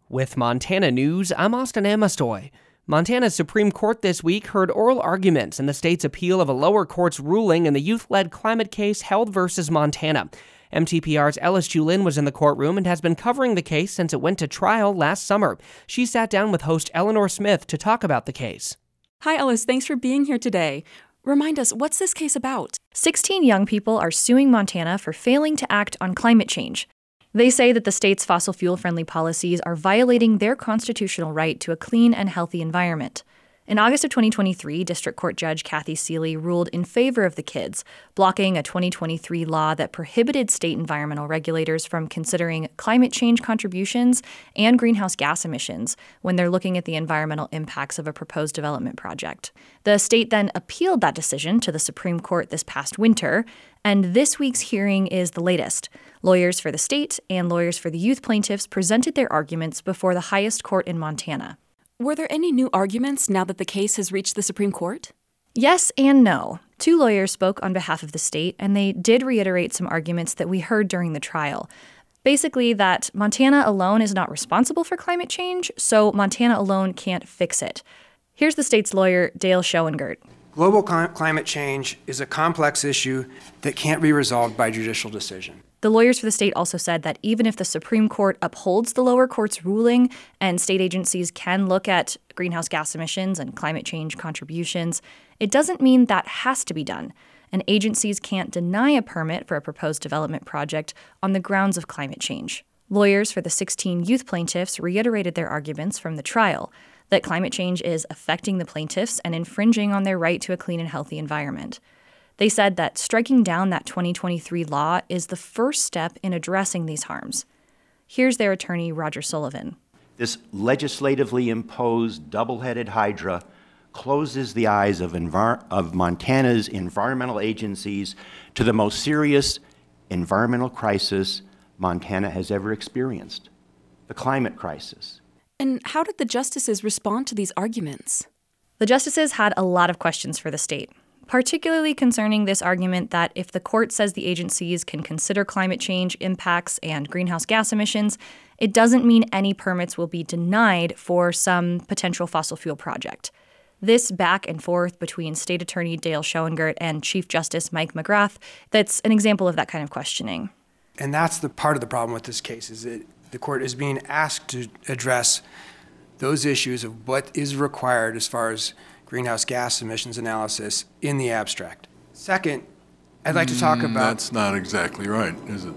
With Montana News, I'm Austin Amastoy. Montana's Supreme Court this week heard oral arguments in the state's appeal of a lower court's ruling in the youth-led climate case Held versus Montana. MTPR's Ellis Julin was in the courtroom and has been covering the case since it went to trial last summer. She sat down with host Eleanor Smith to talk about the case. Hi, Ellis. Thanks for being here today. Remind us, what's this case about? 16 young people are suing Montana for failing to act on climate change. They say that the state's fossil fuel-friendly policies are violating their constitutional right to a clean and healthy environment. In August of 2023, District Court Judge Kathy Seeley ruled in favor of the kids, blocking a 2023 law that prohibited state environmental regulators from considering climate change contributions and greenhouse gas emissions when they're looking at the environmental impacts of a proposed development project. The state then appealed that decision to the Supreme Court this past winter, and this week's hearing is the latest. Lawyers for the state and lawyers for the youth plaintiffs presented their arguments before the highest court in Montana. Were there any new arguments now that the case has reached the Supreme Court? Yes and no. Two lawyers spoke on behalf of the state, and they did reiterate some arguments that we heard during the trial. Basically, that Montana alone is not responsible for climate change, so Montana alone can't fix it. Here's the state's lawyer, Dale Schoengert. Global climate change is a complex issue that can't be resolved by judicial decision. The lawyers for the state also said that even if the Supreme Court upholds the lower court's ruling and state agencies can look at greenhouse gas emissions and climate change contributions, it doesn't mean that has to be done. And agencies can't deny a permit for a proposed development project on the grounds of climate change. Lawyers for the 16 youth plaintiffs reiterated their arguments from the trial, that climate change is affecting the plaintiffs and infringing on their right to a clean and healthy environment. They said that striking down that 2023 law is the first step in addressing these harms. Here's their attorney, Roger Sullivan. This legislatively imposed double-headed hydra closes the eyes of Montana's environmental agencies to the most serious environmental crisis Montana has ever experienced, the climate crisis. And how did the justices respond to these arguments? The justices had a lot of questions for the state, particularly concerning this argument that if the court says the agencies can consider climate change impacts and greenhouse gas emissions, it doesn't mean any permits will be denied for some potential fossil fuel project. This back and forth between State Attorney Dale Schoengert and Chief Justice Mike McGrath, that's an example of that kind of questioning. And that's the part of the problem with this case, is that the court is being asked to address those issues of what is required as far as greenhouse gas emissions analysis in the abstract. Second, I'd like to talk about... That's not exactly right, is it?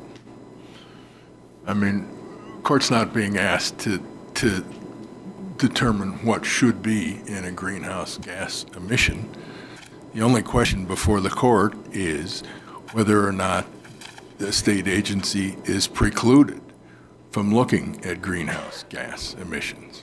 I mean, court's not being asked to determine what should be in a greenhouse gas emission. The only question before the court is whether or not the state agency is precluded from looking at greenhouse gas emissions.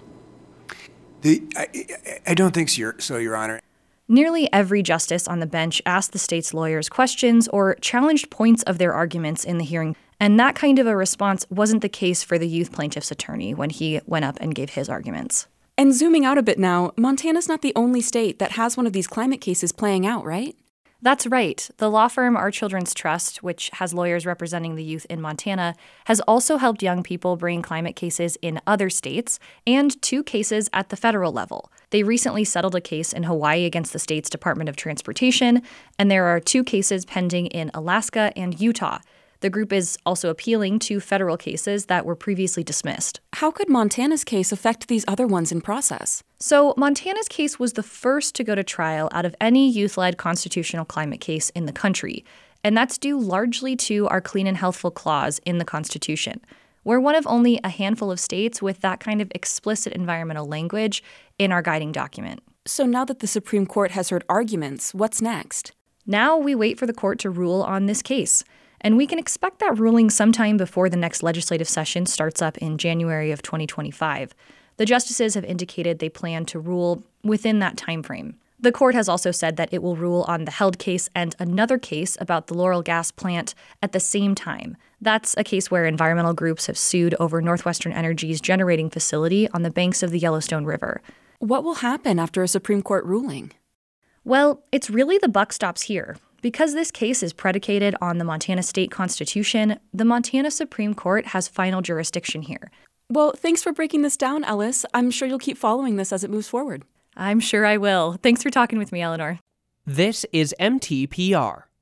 I don't think so, Your Honor. Nearly every justice on the bench asked the state's lawyers questions or challenged points of their arguments in the hearing, and that kind of a response wasn't the case for the youth plaintiff's attorney when he went up and gave his arguments. And zooming out a bit now, Montana's not the only state that has one of these climate cases playing out, right? That's right. The law firm Our Children's Trust, which has lawyers representing the youth in Montana, has also helped young people bring climate cases in other states and 2 cases at the federal level. They recently settled a case in Hawaii against the state's Department of Transportation, and there are 2 cases pending in Alaska and Utah. The group is also appealing 2 federal cases that were previously dismissed. How could Montana's case affect these other ones in process? So Montana's case was the first to go to trial out of any youth-led constitutional climate case in the country, and that's due largely to our Clean and Healthful Clause in the Constitution. We're one of only a handful of states with that kind of explicit environmental language in our guiding document. So now that the Supreme Court has heard arguments, what's next? Now we wait for the court to rule on this case. And we can expect that ruling sometime before the next legislative session starts up in January of 2025. The justices have indicated they plan to rule within that time frame. The court has also said that it will rule on the Held case and another case about the Laurel gas plant at the same time. That's a case where environmental groups have sued over Northwestern Energy's generating facility on the banks of the Yellowstone River. What will happen after a Supreme Court ruling? Well, it's really the buck stops here. Because this case is predicated on the Montana state constitution, the Montana Supreme Court has final jurisdiction here. Well, thanks for breaking this down, Ellis. I'm sure you'll keep following this as it moves forward. I'm sure I will. Thanks for talking with me, Eleanor. This is MTPR.